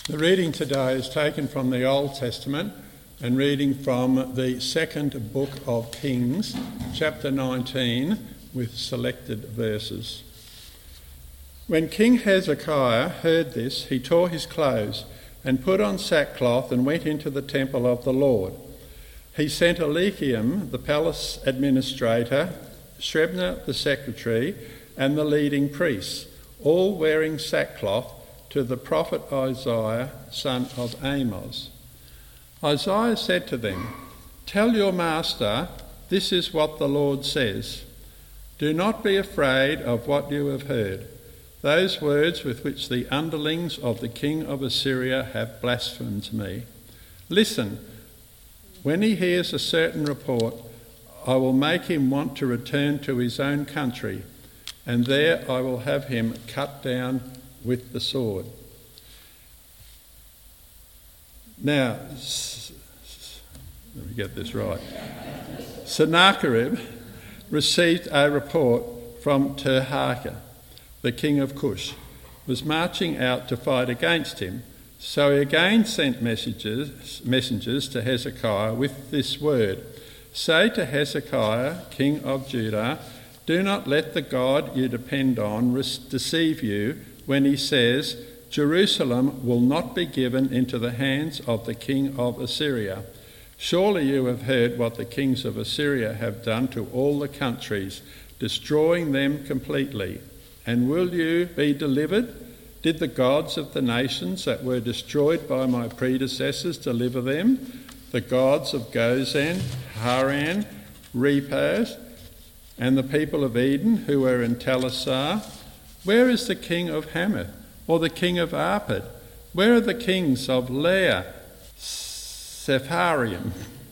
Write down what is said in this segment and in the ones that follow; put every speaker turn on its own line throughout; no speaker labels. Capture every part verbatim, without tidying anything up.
The reading today is taken from the Old Testament and reading from the second book of Kings, chapter nineteen, with selected verses. When King Hezekiah heard this, he tore his clothes and put on sackcloth and went into the temple of the Lord. He sent Eliakim, the palace administrator, Shebna, the secretary, and the leading priests, all wearing sackcloth, to the prophet Isaiah, son of Amos. Isaiah said to them, "Tell your master, this is what the Lord says. Do not be afraid of what you have heard, those words with which the underlings of the king of Assyria have blasphemed me. Listen, when he hears a certain report, I will make him want to return to his own country, and there I will have him cut down with the sword." Now, let me get this right. Sennacherib received a report from Tirhakah, the king of Cush, was marching out to fight against him. So he again sent messages, messengers to Hezekiah with this word: "Say to Hezekiah, king of Judah, do not let the God you depend on deceive you when he says, 'Jerusalem will not be given into the hands of the king of Assyria.' Surely you have heard what the kings of Assyria have done to all the countries, destroying them completely. And will you be delivered? Did the gods of the nations that were destroyed by my predecessors deliver them? The gods of Gozan, Haran, Repaz, and the people of Eden who were in Telassar? Where is the king of Hamath, or the king of Arpad? Where are the kings of Leah, Sepharvaim?"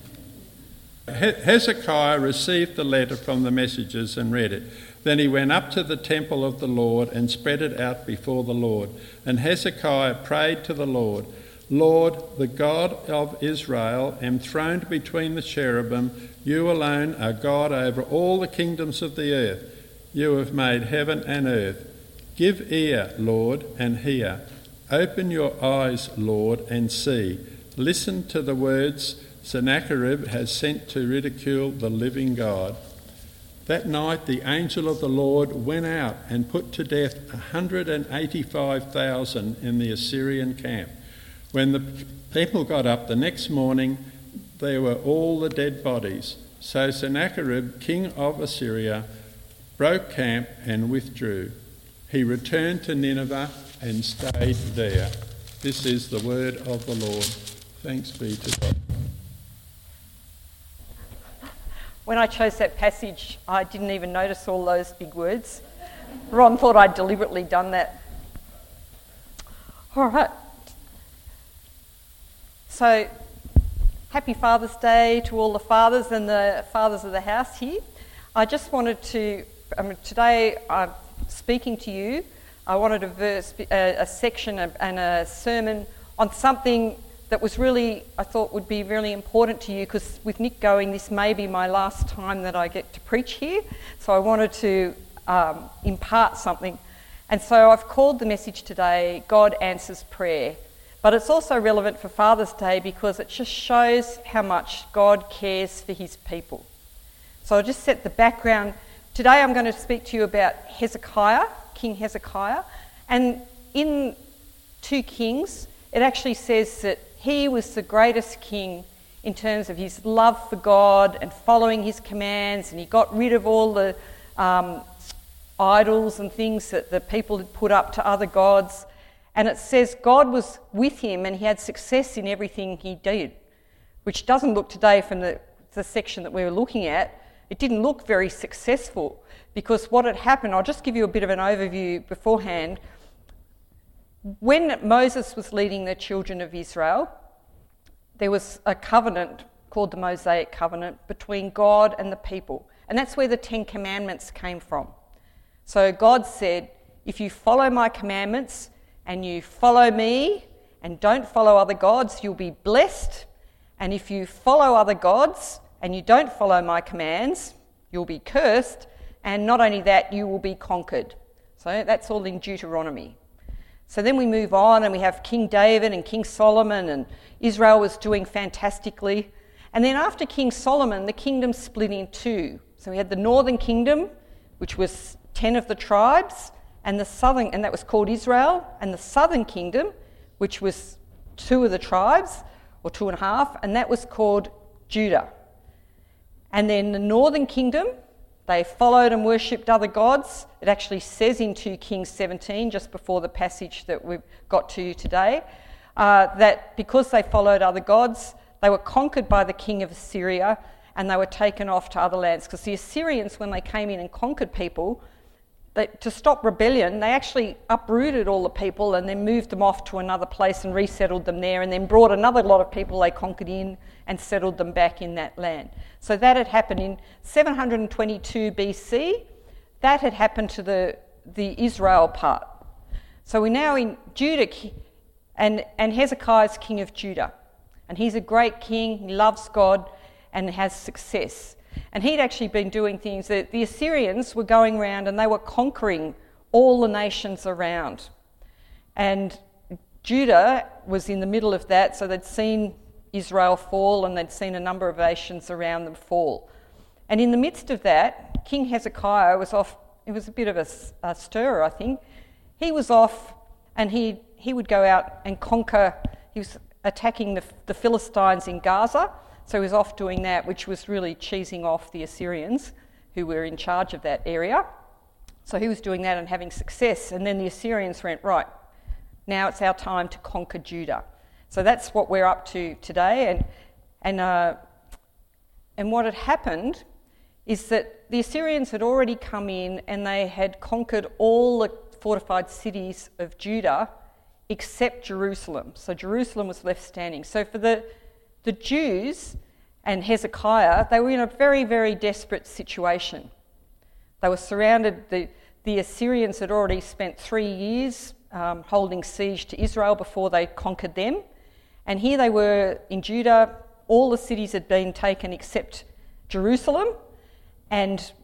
Hezekiah received the letter from the messengers and read it. Then he went up to the temple of the Lord and spread it out before the Lord. And Hezekiah prayed to the Lord, "Lord, the God of Israel, enthroned between the cherubim, you alone are God over all the kingdoms of the earth. You have made heaven and earth. Give ear, Lord, and hear. Open your eyes, Lord, and see. Listen to the words Sennacherib has sent to ridicule the living God." That night the angel of the Lord went out and put to death one hundred eighty-five thousand in the Assyrian camp. When the people got up the next morning, there were all the dead bodies. So Sennacherib, king of Assyria, broke camp and withdrew. He returned to Nineveh and stayed there. This is the word of the Lord. Thanks be to God.
When I chose that passage, I didn't even notice all those big words. Ron thought I'd deliberately done that. All right. So, happy Father's Day to all the fathers and the fathers of the house here. I just wanted to, I mean, today I'm speaking to you, I wanted a verse, a, a section and a sermon on something that was really, I thought would be really important to you, because with Nick going, this may be my last time that I get to preach here. So I wanted to um, impart something. And so I've called the message today, God Answers Prayer. But it's also relevant for Father's Day because it just shows how much God cares for his people. So I'll just set the background. Today I'm going to speak to you about Hezekiah, King Hezekiah. And in two Kings, it actually says that he was the greatest king in terms of his love for God and following his commands, and he got rid of all the um, idols and things that the people had put up to other gods. And it says God was with him and he had success in everything he did, which doesn't look today from the, the section that we were looking at. It didn't look very successful, because what had happened, I'll just give you a bit of an overview beforehand. When Moses was leading the children of Israel, there was a covenant called the Mosaic Covenant between God and the people. And that's where the Ten Commandments came from. So God said, if you follow my commandments and you follow me and don't follow other gods, you'll be blessed. And if you follow other gods and you don't follow my commands, you'll be cursed. And not only that, you will be conquered. So that's all in Deuteronomy. So then we move on and we have King David and King Solomon, and Israel was doing fantastically. And then after King Solomon, the kingdom split in two. So we had the northern kingdom, which was ten of the tribes, and the southern, and that was called Israel, and the southern kingdom, which was two of the tribes, or two and a half, and that was called Judah. And then the northern kingdom, they followed and worshipped other gods. It actually says in two Kings seventeen, just before the passage that we've got to today, uh, that because they followed other gods, they were conquered by the king of Assyria and they were taken off to other lands. Because the Assyrians, when they came in and conquered people, they, to stop rebellion, they actually uprooted all the people and then moved them off to another place and resettled them there, and then brought another lot of people they conquered in and settled them back in that land. So that had happened in seven hundred twenty-two B C. That had happened to the, the Israel part. So we're now in Judah, and, and Hezekiah's king of Judah. And he's a great king, he loves God and has success. And he'd actually been doing things that the Assyrians were going around and they were conquering all the nations around. And Judah was in the middle of that, so they'd seen Israel fall and they'd seen a number of nations around them fall. And in the midst of that, King Hezekiah was off, it was a bit of a, a stir, I think. He was off and he, he would go out and conquer, he was attacking the, the Philistines in Gaza, so he was off doing that, which was really cheesing off the Assyrians who were in charge of that area. So he was doing that and having success, and then the Assyrians went, right, now it's our time to conquer Judah. So that's what we're up to today, and and uh, and what had happened is that the Assyrians had already come in and they had conquered all the fortified cities of Judah except Jerusalem. So Jerusalem was left standing. So for the, the Jews and Hezekiah, they were in a very, very desperate situation. They were surrounded, the, the Assyrians had already spent three years um, holding siege to Israel before they conquered them. And here they were in Judah, all the cities had been taken except Jerusalem. And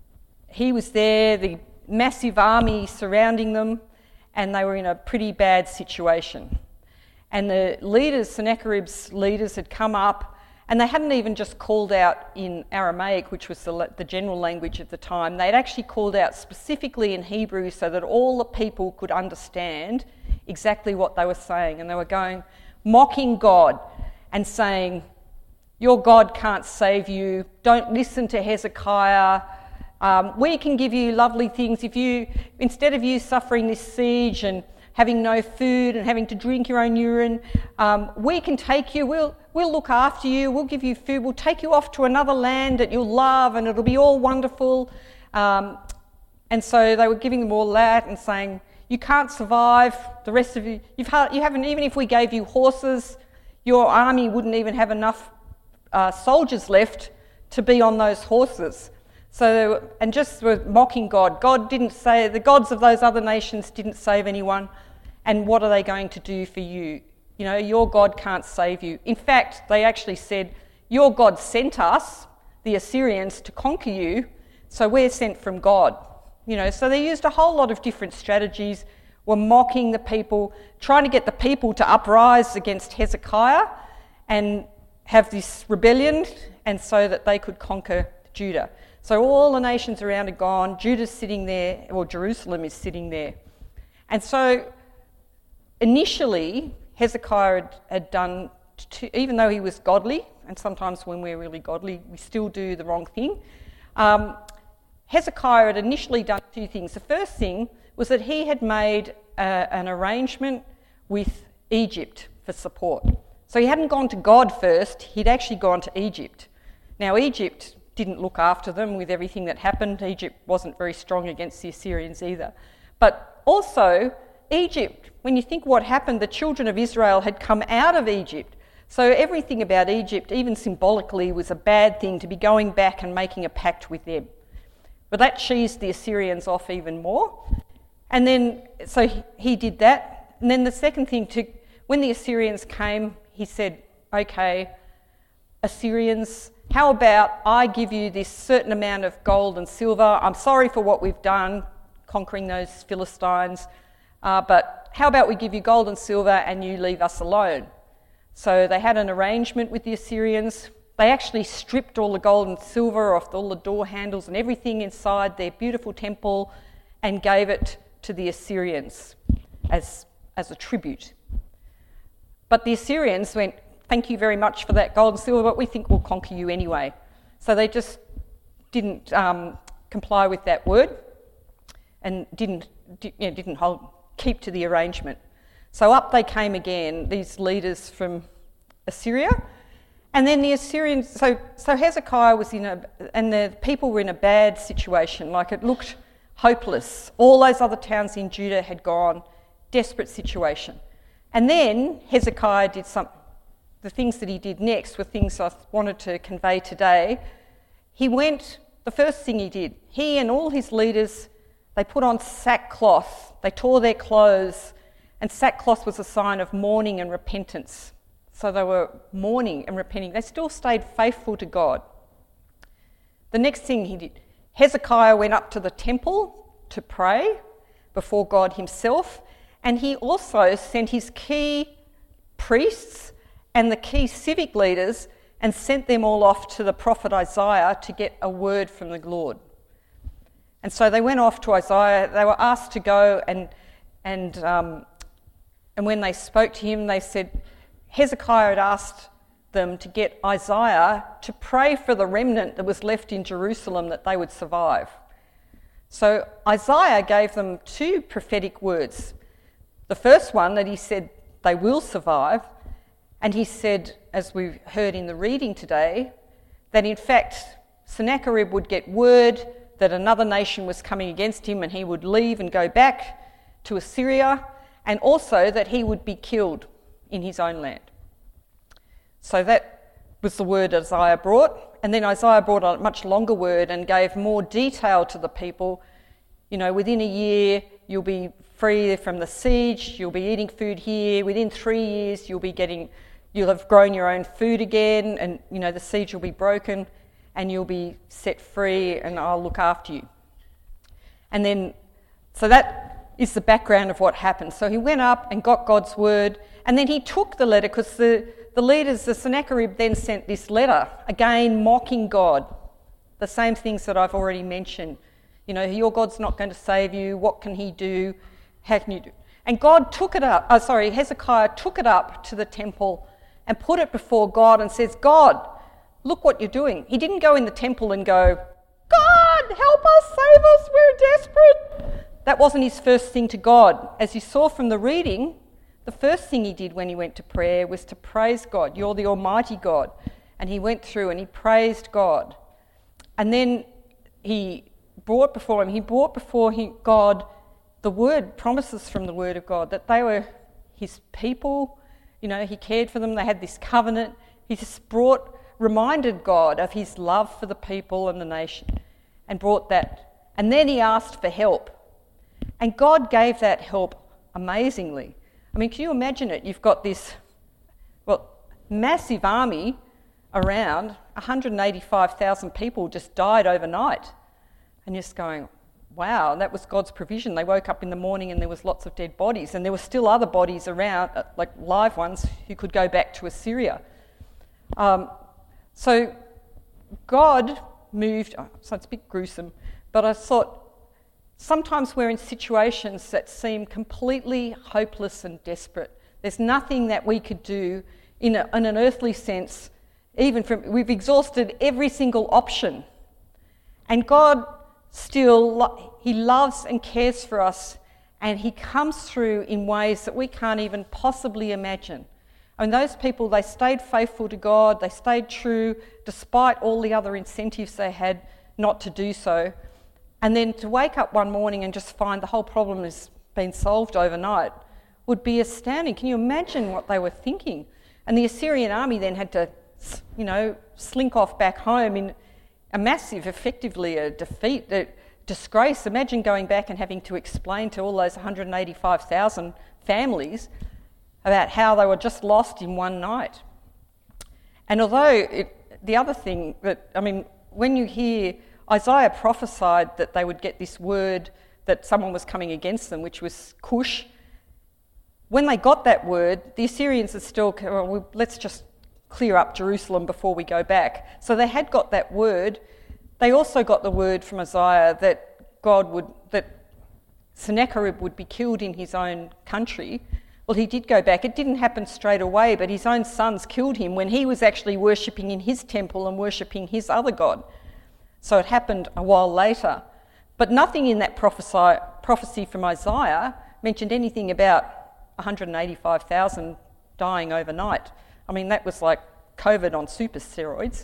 he was there, the massive army surrounding them, and they were in a pretty bad situation. And the leaders, Sennacherib's leaders, had come up, and they hadn't even just called out in Aramaic, which was the, the general language of the time. They'd actually called out specifically in Hebrew so that all the people could understand exactly what they were saying. And they were going, mocking God and saying, your God can't save you, don't listen to Hezekiah. Um, we can give you lovely things if you, instead of you suffering this siege and having no food and having to drink your own urine, um, we can take you, we'll, we'll look after you, we'll give you food, we'll take you off to another land that you'll love and it'll be all wonderful. Um, and so they were giving them all that and saying, you can't survive, the rest of you, you've ha- you haven't, even if we gave you horses, your army wouldn't even have enough uh, soldiers left to be on those horses. So, and just were mocking God. God didn't say, the gods of those other nations didn't save anyone, and what are they going to do for you? You know, your God can't save you. In fact, they actually said, your God sent us, the Assyrians, to conquer you, so we're sent from God. You know, so they used a whole lot of different strategies, were mocking the people, trying to get the people to uprise against Hezekiah and have this rebellion, and so that they could conquer Judah. So all the nations around are gone, Judah's sitting there, or Jerusalem is sitting there. And so initially, Hezekiah had, had done, to, even though he was godly, and sometimes when we're really godly, we still do the wrong thing, um, Hezekiah had initially done two things. The first thing was that he had made a, an arrangement with Egypt for support. So he hadn't gone to God first, he'd actually gone to Egypt. Now Egypt didn't look after them with everything that happened. Egypt wasn't very strong against the Assyrians either. But also, Egypt, when you think what happened, the children of Israel had come out of Egypt. So everything about Egypt, even symbolically, was a bad thing to be going back and making a pact with them. But that cheesed the Assyrians off even more. And then, so he, he did that. And then the second thing, to when the Assyrians came, he said, okay, Assyrians, how about I give you this certain amount of gold and silver? I'm sorry for what we've done, conquering those Philistines, uh, but how about we give you gold and silver and you leave us alone? So they had an arrangement with the Assyrians. They actually stripped all the gold and silver off all the door handles and everything inside their beautiful temple and gave it to the Assyrians as, as a tribute. But the Assyrians went, thank you very much for that gold and silver, but we think we'll conquer you anyway. So they just didn't um, comply with that word and didn't, you know, didn't hold, keep to the arrangement. So up they came again, these leaders from Assyria. And then the Assyrians, so, so Hezekiah was in a, and the people were in a bad situation, like it looked hopeless. All those other towns in Judah had gone, desperate situation. And then Hezekiah did some, the things that he did next were things I wanted to convey today. He went, the first thing he did, he and all his leaders, they put on sackcloth, they tore their clothes, and sackcloth was a sign of mourning and repentance. So they were mourning and repenting. They still stayed faithful to God. The next thing he did, Hezekiah went up to the temple to pray before God himself, and he also sent his key priests and the key civic leaders and sent them all off to the prophet Isaiah to get a word from the Lord. And so they went off to Isaiah. They were asked to go, and and um, and when they spoke to him, they said Hezekiah had asked them to get Isaiah to pray for the remnant that was left in Jerusalem that they would survive. So Isaiah gave them two prophetic words. The first one, that he said they will survive, and he said, as we've heard in the reading today, that in fact Sennacherib would get word that another nation was coming against him and he would leave and go back to Assyria, and also that he would be killed in his own land. So that was the word Isaiah brought. And then Isaiah brought a much longer word and gave more detail to the people. You know, within a year you'll be free from the siege, you'll be eating food here. Within three years you'll be getting, you'll have grown your own food again, and you know the siege will be broken and you'll be set free and I'll look after you. And then, so that is the background of what happened. So he went up and got God's word, and then he took the letter, because the, the leaders, the Sennacherib then sent this letter, again mocking God, the same things that I've already mentioned. You know, your God's not going to save you, what can he do, how can you do? And God took it up, oh sorry, Hezekiah took it up to the temple and put it before God and says, God, look what you're doing. He didn't go in the temple and go, God, help us, save us, we're desperate. That wasn't his first thing to God. As you saw from the reading, the first thing he did when he went to prayer was to praise God. You're the Almighty God. And he went through and he praised God. And then he brought before him, he brought before him God the word, promises from the word of God, that they were his people. You know, he cared for them, they had this covenant. He just brought, reminded God of his love for the people and the nation, and brought that. And then he asked for help. And God gave that help amazingly. I mean, can you imagine it? You've got this, well, massive army around, one hundred eighty-five thousand people just died overnight. And you're just going, wow, that was God's provision. They woke up in the morning and there was lots of dead bodies, and there were still other bodies around, like live ones, who could go back to Assyria. Um, so God moved, oh, so it's a bit gruesome, but I thought sometimes we're in situations that seem completely hopeless and desperate. There's nothing that we could do in, a, in an earthly sense, even from, we've exhausted every single option. And God still, he loves and cares for us, and he comes through in ways that we can't even possibly imagine. I mean, those people, they stayed faithful to God, they stayed true despite all the other incentives they had not to do so. And then to wake up one morning and just find the whole problem has been solved overnight would be astounding. Can you imagine what they were thinking? And the Assyrian army then had to, you know, slink off back home in a massive, effectively a defeat, a disgrace. Imagine going back and having to explain to all those one hundred eighty-five thousand families about how they were just lost in one night. And although it, the other thing that, I mean, when you hear Isaiah prophesied that they would get this word that someone was coming against them, which was Cush, when they got that word, the Assyrians are still, well, we, let's just clear up Jerusalem before we go back. So they had got that word. They also got the word from Isaiah that God would, that Sennacherib would be killed in his own country. Well, he did go back. It didn't happen straight away, but his own sons killed him when he was actually worshipping in his temple and worshipping his other god. So it happened a while later. But nothing in that prophesy, prophecy from Isaiah mentioned anything about one hundred eighty-five thousand dying overnight. I mean, that was like COVID on super steroids.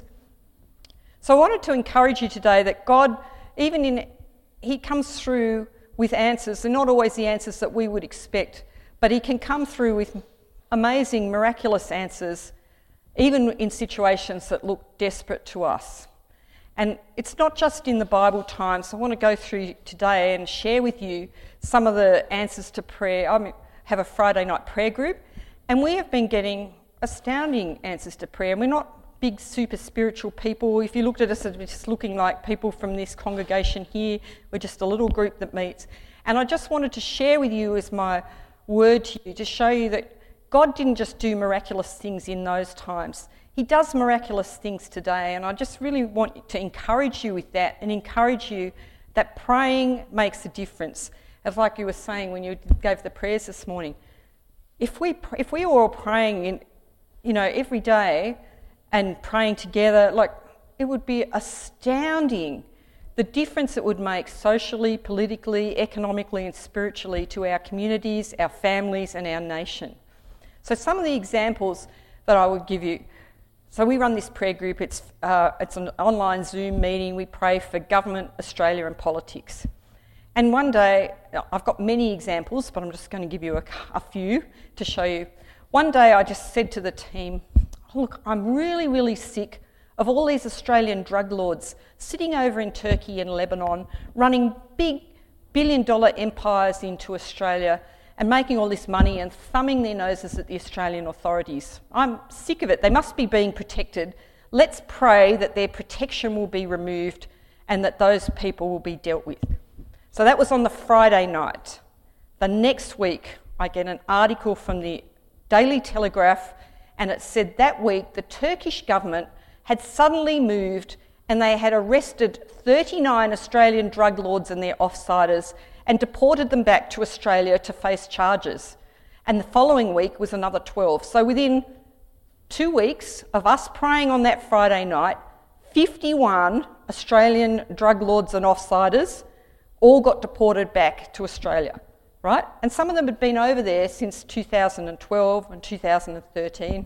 So I wanted to encourage you today that God, even in, he comes through with answers. They're not always the answers that we would expect, but he can come through with amazing, miraculous answers, even in situations that look desperate to us. And it's not just in the Bible times. I want to go through today and share with you some of the answers to prayer. I have a Friday night prayer group, and we have been getting astounding answers to prayer. And we're not big, super spiritual people. If you looked at us, it's just looking like people from this congregation here. We're just a little group that meets. And I just wanted to share with you as my word to you to show you that God didn't just do miraculous things in those times. He does miraculous things today, and I just really want to encourage you with that and encourage you that praying makes a difference. As like you were saying when you gave the prayers this morning, if we if we were all praying in, you know, every day and praying together, like, it would be astounding the difference it would make socially, politically, economically and spiritually to our communities, our families and our nation. So some of the examples that I would give you. So we run this prayer group. It's uh, it's an online Zoom meeting. We pray for government, Australia and politics. And one day, I've got many examples, but I'm just going to give you a, a few to show you. One day I just said to the team, look, I'm really, really sick of all these Australian drug lords sitting over in Turkey and Lebanon, running big billion dollar empires into Australia and making all this money and thumbing their noses at the Australian authorities. I'm sick of it. They must be being protected. Let's pray that their protection will be removed and that those people will be dealt with. So that was on the Friday night. The next week, I get an article from the Daily Telegraph, and it said that week the Turkish government had suddenly moved and they had arrested thirty-nine Australian drug lords and their offsiders and deported them back to Australia to face charges. And the following week was another twelve. So within two weeks of us praying on that Friday night, fifty-one Australian drug lords and offsiders all got deported back to Australia, right? And some of them had been over there since two thousand twelve and two thousand thirteen.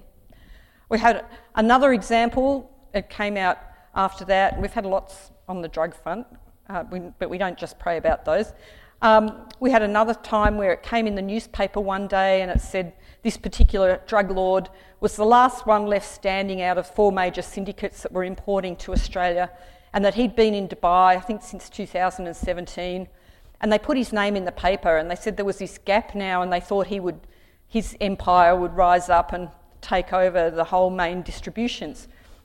We had another example. It came out after that. We've had lots on the drug front, uh, we, but we don't just pray about those. Um, we had another time where it came in the newspaper one day and it said this particular drug lord was the last one left standing out of four major syndicates that were importing to Australia, and that he'd been in Dubai, I think, since two thousand seventeen. And they put his name in the paper and they said there was this gap now and they thought he would, his empire would rise up and take over the whole main distributions.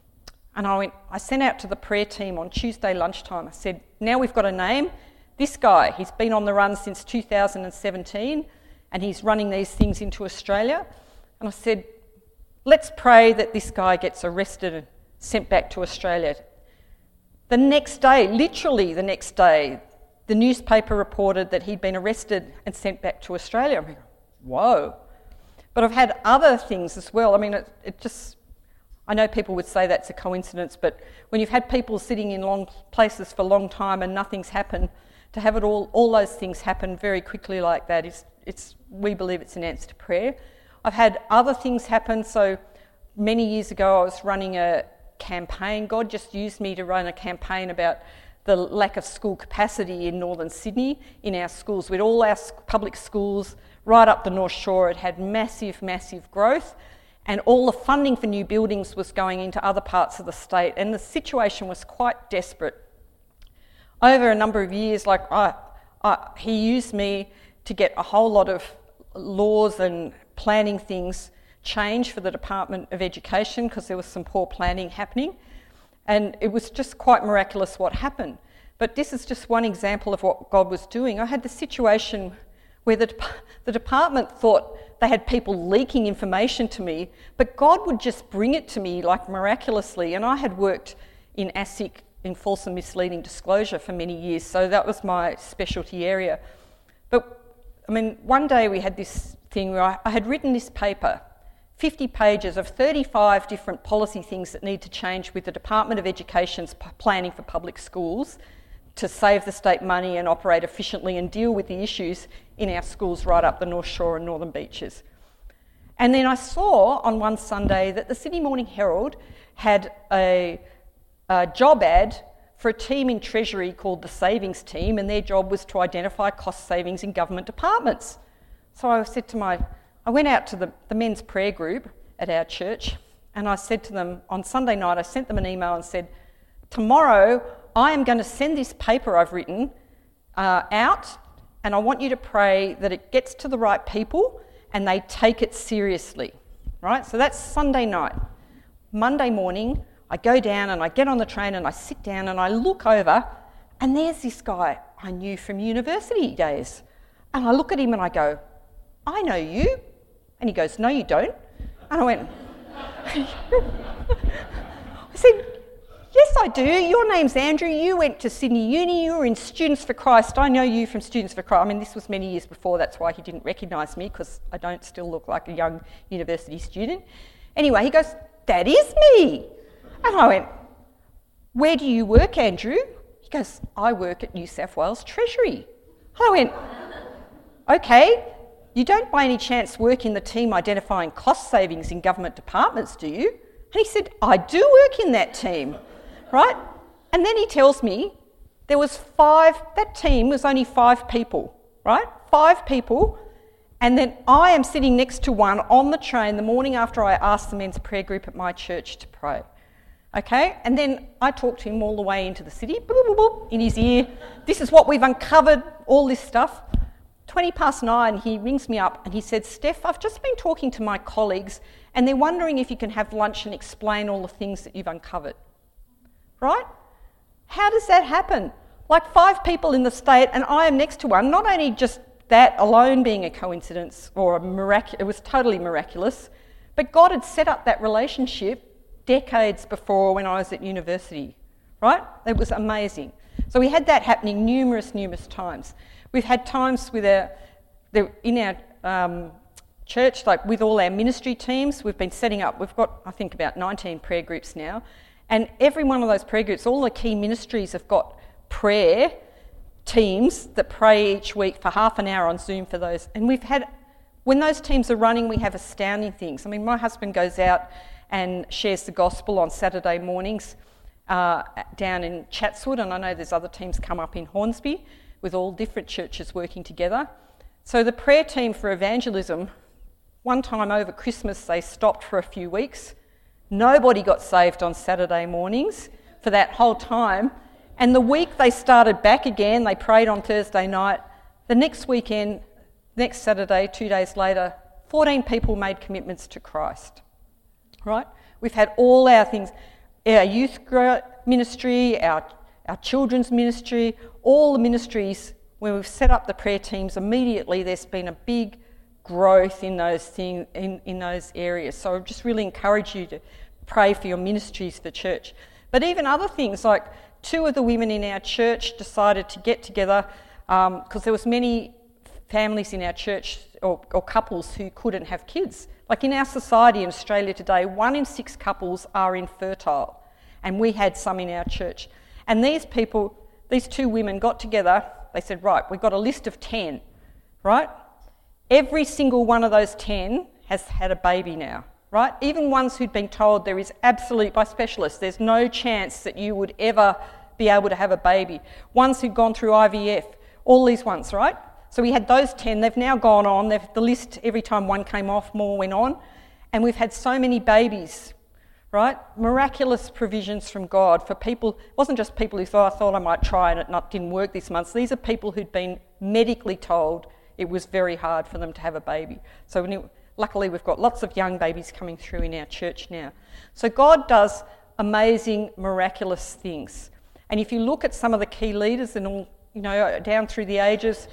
And I went, I sent out to the prayer team on Tuesday lunchtime. I said, now we've got a name. This guy, he's been on the run since two thousand seventeen and he's running these things into Australia. And I said, let's pray that this guy gets arrested and sent back to Australia. The next day, literally the next day, the newspaper reported that he'd been arrested and sent back to Australia. I'm like, whoa. But I've had other things as well. I mean, it, it just, I know people would say that's a coincidence, but when you've had people sitting in long places for a long time and nothing's happened, to have it all, all those things happen very quickly like that is, it's, we believe it's an answer to prayer. I've had other things happen. So many years ago, I was running a campaign. God just used me to run a campaign about the lack of school capacity in northern Sydney in our schools. With all our public schools right up the North Shore, it had massive, massive growth, and all the funding for new buildings was going into other parts of the state, and the situation was quite desperate. Over a number of years, like I, I, he used me to get a whole lot of laws and planning things changed for the Department of Education because there was some poor planning happening, and it was just quite miraculous what happened. But this is just one example of what God was doing. I had the situation where the, the department thought they had people leaking information to me, but God would just bring it to me like miraculously. And I had worked in ASIC, in false and misleading disclosure, for many years, so that was my specialty area. But I mean, one day we had this thing where I, I had written this paper, fifty pages of thirty-five different policy things that need to change with the Department of Education's p- planning for public schools to save the state money and operate efficiently and deal with the issues in our schools right up the North Shore and Northern Beaches. And then I saw on one Sunday that the Sydney Morning Herald had a, a job ad for a team in Treasury called the Savings Team, and their job was to identify cost savings in government departments. So I said to my, I went out to the, the men's prayer group at our church, and I said to them on Sunday night, I sent them an email and said, tomorrow I am going to send this paper I've written uh, out, and I want you to pray that it gets to the right people and they take it seriously, right? So that's Sunday night. Monday morning, I go down and I get on the train and I sit down and I look over, and there's this guy I knew from university days. And I look at him and I go, I know you. And he goes, no, you don't. And I went, I said, yes, I do. Your name's Andrew. You went to Sydney Uni. You were in Students for Christ. I know you from Students for Christ. I mean, this was many years before. That's why he didn't recognise me, because I don't still look like a young university student. Anyway, he goes, that is me. And I went, where do you work, Andrew? He goes, I work at New South Wales Treasury. I went, okay, you don't by any chance work in the team identifying cost savings in government departments, do you? And he said, I do work in that team, right? And then he tells me there was five, that team was only five people, right? Five people. And then I am sitting next to one on the train the morning after I asked the men's prayer group at my church to pray. Okay, and then I talked to him all the way into the city, boop, boop, boop, in his ear. This is what we've uncovered, all this stuff. twenty past nine, he rings me up and he said, Steph, I've just been talking to my colleagues and they're wondering if you can have lunch and explain all the things that you've uncovered. Right? How does that happen? Like five people in the state and I am next to one, not only just that alone being a coincidence or a mirac- it was totally miraculous, but God had set up that relationship decades before when I was at university, right? It was amazing. So we had that happening numerous, numerous times. We've had times with our, in our um, church, like with all our ministry teams, we've been setting up, we've got, I think, about nineteen prayer groups now, and every one of those prayer groups, all the key ministries have got prayer teams that pray each week for half an hour on Zoom for those. And we've had, when those teams are running, we have astounding things. I mean, my husband goes out and shares the gospel on Saturday mornings uh, down in Chatswood, and I know there's other teams come up in Hornsby with all different churches working together. So the prayer team for evangelism, one time over Christmas they stopped for a few weeks. Nobody got saved on Saturday mornings for that whole time, and the week they started back again, they prayed on Thursday night. The next weekend, next Saturday, two days later, fourteen people made commitments to Christ. Right? We've had all our things, our youth ministry, our, our children's ministry, all the ministries where we've set up the prayer teams, immediately there's been a big growth in those things, in, in those areas. So I just really encourage you to pray for your ministries for church. But even other things, like two of the women in our church decided to get together because um, there was many families in our church or, or couples who couldn't have kids. Like in our society in Australia today, one in six couples are infertile, and we had some in our church. And these people, these two women got together, they said, right, we've got a list of ten, right? Every single one of those ten has had a baby now, right? Even ones who'd been told there is absolute, by specialists, there's no chance that you would ever be able to have a baby. Ones who'd gone through I V F, all these ones, right? So we had those ten, they've now gone on, they've, the list, every time one came off, more went on, and we've had so many babies, right? Miraculous provisions from God for people. It wasn't just people who thought, I thought I might try and it not, didn't work this month. These are people who'd been medically told it was very hard for them to have a baby. So when it, luckily we've got lots of young babies coming through in our church now. So God does amazing, miraculous things. And if you look at some of the key leaders and all, you know, down through the ages,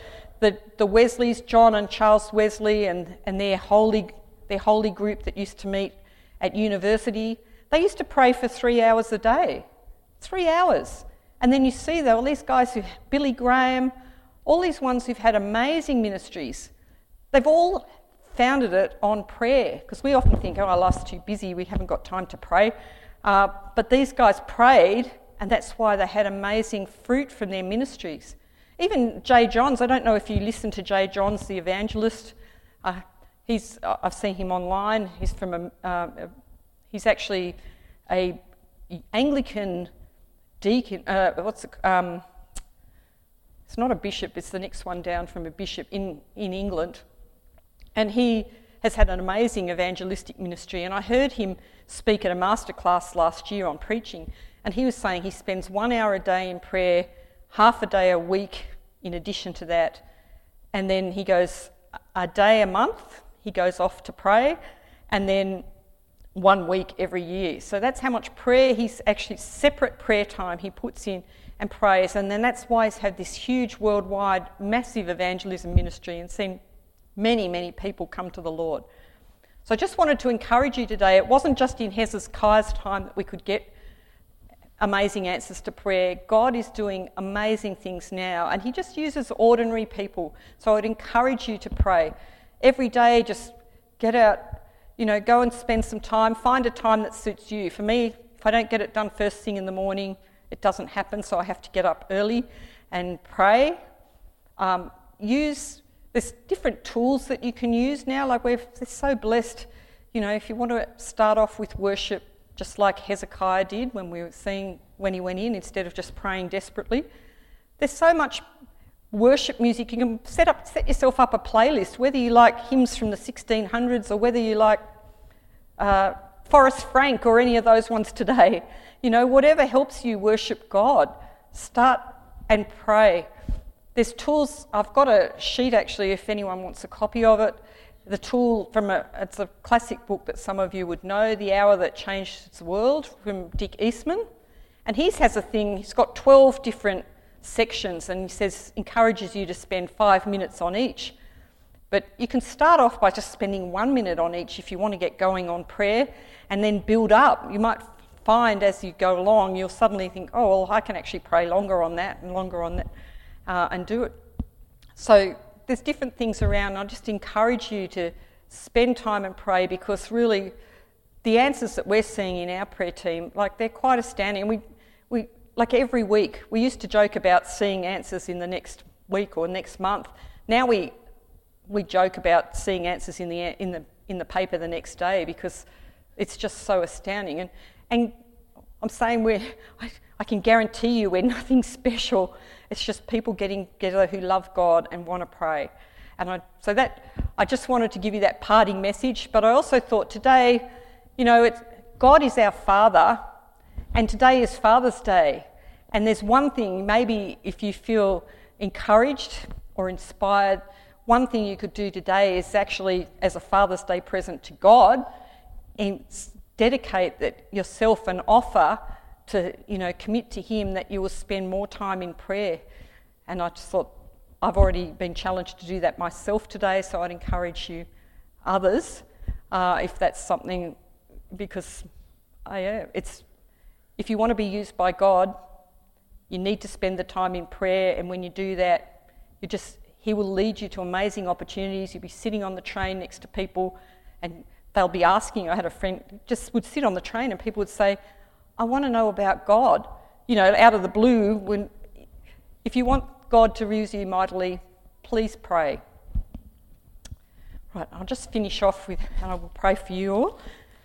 the, the Wesleys, John and Charles Wesley and, and their holy their holy group that used to meet at university, they used to pray for three hours a day. Three hours. And then you see though, all these guys who, Billy Graham, all these ones who've had amazing ministries, they've all founded it on prayer, because we often think, oh, our life's too busy, we haven't got time to pray. Uh, but these guys prayed, and that's why they had amazing fruit from their ministries. Even Jay Johns, I don't know if you listen to Jay Johns, the evangelist. Uh, he's I've seen him online. He's from a, uh, he's actually a Anglican deacon. Uh, what's it, um, it's not a bishop. It's the next one down from a bishop in in England, and he has had an amazing evangelistic ministry. And I heard him speak at a masterclass last year on preaching, and he was saying he spends one hour a day in prayer, half a day a week in addition to that, and then he goes a day a month, he goes off to pray, and then one week every year. So that's how much prayer, he's actually separate prayer time he puts in and prays, and then that's why he's had this huge worldwide massive evangelism ministry and seen many, many people come to the Lord. So I just wanted to encourage you today, it wasn't just in Hezekiah's time that we could get amazing answers to prayer. God is doing amazing things now, and he just uses ordinary people. So I'd encourage you to pray. Every day, just get out, you know, go and spend some time, find a time that suits you. For me, if I don't get it done first thing in the morning, it doesn't happen, so I have to get up early and pray. Um, use, there's different tools that you can use now, like we're so blessed, you know, if you want to start off with worship, just like Hezekiah did when we were seeing when he went in, instead of just praying desperately. There's so much worship music. You can set up, set yourself up a playlist, whether you like hymns from the sixteen hundreds or whether you like uh, Forrest Frank or any of those ones today. You know, whatever helps you worship God, start and pray. There's tools. I've got a sheet actually, if anyone wants a copy of it. The tool from a, it's a classic book that some of you would know, The Hour That Changed the World, from Dick Eastman. And he has a thing, he's got twelve different sections, and he says, encourages you to spend five minutes on each. But you can start off by just spending one minute on each if you want to get going on prayer, and then build up. You might find as you go along, you'll suddenly think, oh, well, I can actually pray longer on that and longer on that, uh, and do it. So there's different things around. I just encourage you to spend time and pray, because really the answers that we're seeing in our prayer team, like they're quite astounding. We, we like every week, we used to joke about seeing answers in the next week or next month. Now we we joke about seeing answers in the in the in the paper the next day, because it's just so astounding. And and I'm saying we're I, I can guarantee you we're nothing special. It's just people getting together who love God and want to pray. And I, so that, I just wanted to give you that parting message. But I also thought today, you know, it's, God is our Father, and today is Father's Day. And there's one thing, maybe if you feel encouraged or inspired, one thing you could do today is actually, as a Father's Day present to God, and dedicate that yourself and offer to, you know, commit to him that you will spend more time in prayer. And I just thought, I've already been challenged to do that myself today, so I'd encourage you others, uh, if that's something, because uh, yeah, it's, if you want to be used by God, you need to spend the time in prayer, and when you do that, you just, he will lead you to amazing opportunities. You'll be sitting on the train next to people, and they'll be asking. I had a friend just would sit on the train, and people would say, I want to know about God. You know, out of the blue, when if you want God to use you mightily, please pray. Right, I'll just finish off with, and I will pray for you all.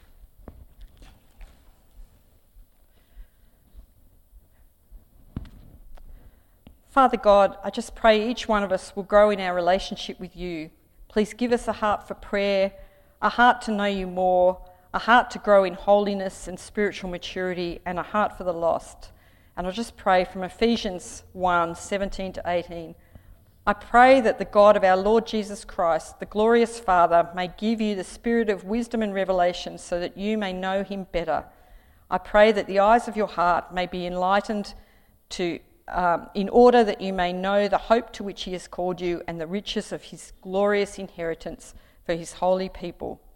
Father God, I just pray each one of us will grow in our relationship with you. Please give us a heart for prayer, a heart to know you more, a heart to grow in holiness and spiritual maturity, and a heart for the lost. And I'll just pray from Ephesians one, seventeen to eighteen. I pray that the God of our Lord Jesus Christ, the glorious Father, may give you the spirit of wisdom and revelation so that you may know him better. I pray that the eyes of your heart may be enlightened to um, in order that you may know the hope to which he has called you and the riches of his glorious inheritance for his holy people